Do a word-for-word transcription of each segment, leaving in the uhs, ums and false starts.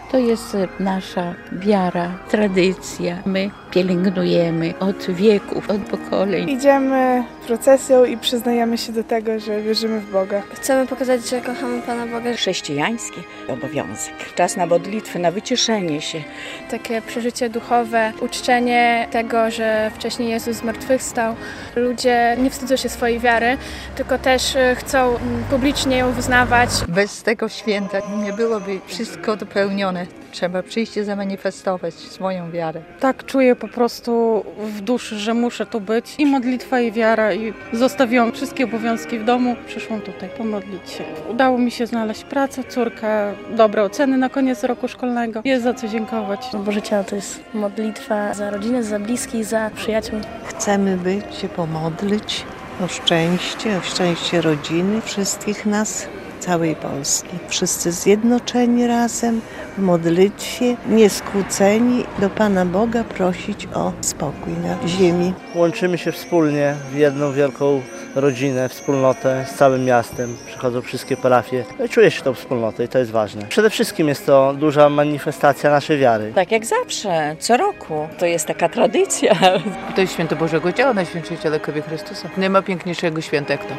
To jest nasza wiara, tradycja. My pielęgnujemy od wieków, od pokoleń. Idziemy procesją i przyznajemy się do tego, że wierzymy w Boga. Chcemy pokazać, że kochamy Pana Boga. Chrześcijański obowiązek. Czas na modlitwę, na wycieszenie się. Takie przeżycie duchowe, uczczenie tego, że wcześniej Jezus zmartwychwstał. Ludzie nie wstydzą się swojej wiary, tylko też chcą publicznie ją wyznawać. Bez tego święta nie byłoby wszystko dopełnione. Trzeba przyjść i zamanifestować swoją wiarę. Tak czuję po prostu w duszy, że muszę tu być. I modlitwa, i wiara. I zostawiłam wszystkie obowiązki w domu. Przyszłam tutaj pomodlić się. Udało mi się znaleźć pracę, córka, dobre oceny na koniec roku szkolnego. Jest za co dziękować. Boże Ciało to jest modlitwa za rodzinę, za bliskich, za przyjaciół. Chcemy być, się pomodlić o szczęście, o szczęście rodziny, wszystkich nas, całej Polski. Wszyscy zjednoczeni razem w modlitwie, nieskłóceni, do Pana Boga prosić o spokój na ziemi. Łączymy się wspólnie w jedną wielką rodzinę, wspólnotę z całym miastem. Przychodzą wszystkie parafie. Czuję się tą wspólnotę i to jest ważne. Przede wszystkim jest to duża manifestacja naszej wiary. Tak jak zawsze, co roku. To jest taka tradycja. To jest święto Bożego Ciała, Najświętszej Ciele Krwi Chrystusa. Nie ma piękniejszego święta jak to.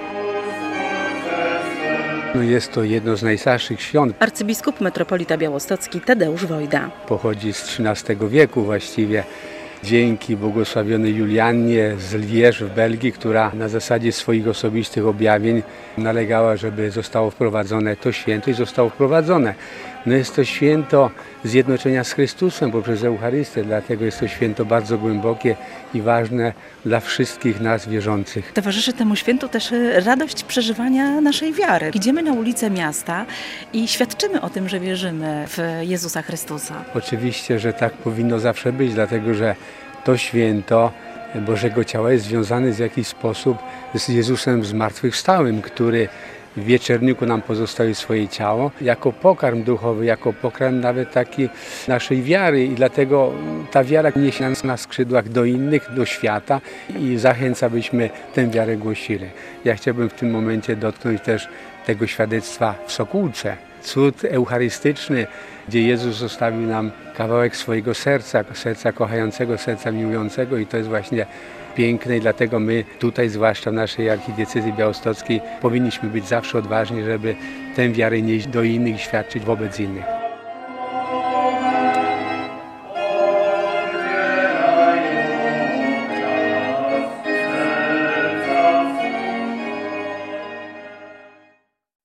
No jest to jedno z najstarszych świąt. Arcybiskup metropolita białostocki Tadeusz Wojda. Pochodzi z trzynastego wieku właściwie. Dzięki błogosławionej Juliannie z Liège w Belgii, która na zasadzie swoich osobistych objawień nalegała, żeby zostało wprowadzone to święto i zostało wprowadzone. No jest to święto zjednoczenia z Chrystusem poprzez Eucharystię, dlatego jest to święto bardzo głębokie i ważne dla wszystkich nas wierzących. Towarzyszy temu świętu też radość przeżywania naszej wiary. Idziemy na ulice miasta i świadczymy o tym, że wierzymy w Jezusa Chrystusa. Oczywiście, że tak powinno zawsze być, dlatego że to święto Bożego Ciała jest związane w jakiś sposób z Jezusem zmartwychwstałym, który w wieczerniku nam pozostawił swoje ciało jako pokarm duchowy, jako pokarm nawet taki naszej wiary i dlatego ta wiara niesie nas na skrzydłach do innych, do świata i zachęca, byśmy tę wiarę głosili. Ja chciałbym w tym momencie dotknąć też tego świadectwa w Sokółce. Cud eucharystyczny, gdzie Jezus zostawił nam kawałek swojego serca, serca kochającego, serca miłującego i to jest właśnie piękne i dlatego my tutaj, zwłaszcza w naszej archidiecezji białostockiej, powinniśmy być zawsze odważni, żeby tę wiarę nieść do innych i świadczyć wobec innych.